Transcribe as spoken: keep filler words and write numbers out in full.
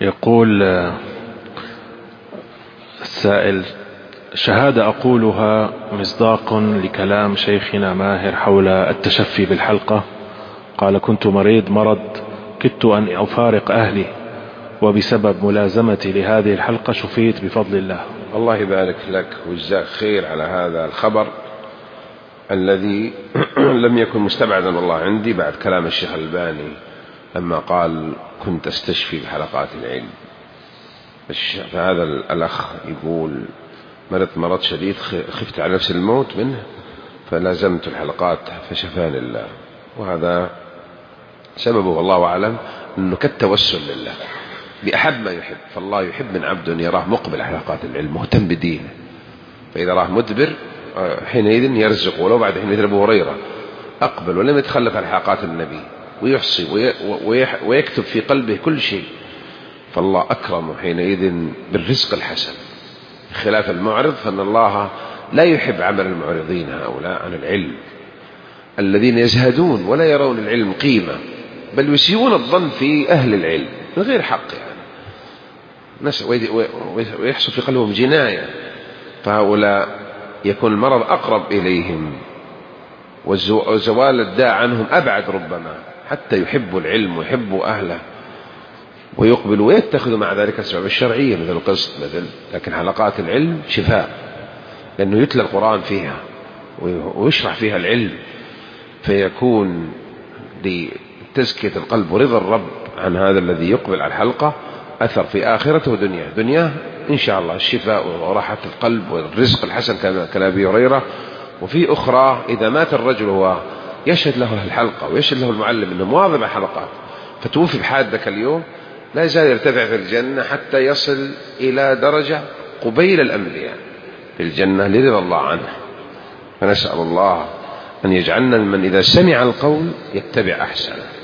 يقول السائل: شهادة أقولها مصداق لكلام شيخنا ماهر حول التشفي بالحلقة. قال: كنت مريض مرض كدت أن أفارق أهلي، وبسبب ملازمتي لهذه الحلقة شفيت بفضل الله. الله يبارك لك ويجزاك خير على هذا الخبر الذي لم يكن مستبعدا والله عندي بعد كلام الشيخ الألباني لما قال كنت أستشفي بحلقات العلم. فهذا الأخ يقول: مرضت مرض شديد خفت على نفس الموت منه فلازمت الحلقات فشفاني الله، وهذا سببه والله أعلم أنه كالتوسل لله بأحب ما يحب. فالله يحب من عبد أن يراه مقبل على حلقات العلم مهتم بدينه، فإذا راه مدبر حينئذ يرزق. ولو بعد حين مثل أبو هريرة أقبل ولم يتخلف عن حلقات النبي ويحصي ويكتب في قلبه كل شيء، فالله أكرم حينئذ بالرزق الحسن، خلاف المعرض فإن الله لا يحب عمل المعرضين هؤلاء عن العلم الذين يزهدون ولا يرون العلم قيمة، بل يسيئون الظن في أهل العلم من غير حق يعني، ويحصل في قلبهم جناية. فهؤلاء يكون المرض أقرب إليهم وزوال الداء عنهم أبعد ربما، حتى يحبوا العلم ويحبوا أهله ويقبلوا ويتخذوا مع ذلك الأسباب الشرعية مثل القسط مثل. لكن حلقات العلم شفاء، لأنه يتلى القرآن فيها ويشرح فيها العلم، فيكون لتزكية القلب ورضا الرب عن هذا الذي يقبل على الحلقة أثر في آخرته ودنياه. دنياه إن شاء الله الشفاء وراحة القلب والرزق الحسن كما أبي هريرة، وفي أخرى إذا مات الرجل هو يشهد له الحلقة ويشهد له المعلم أنه مواظب على حلقات فتوفي بحادك اليوم، لا يزال يرتفع في الجنة حتى يصل إلى درجة قبيل الأنبياء في الجنة لرضا الله عنه. فنسأل الله أن يجعلنا من إذا سمع القول يتبع أحسنه.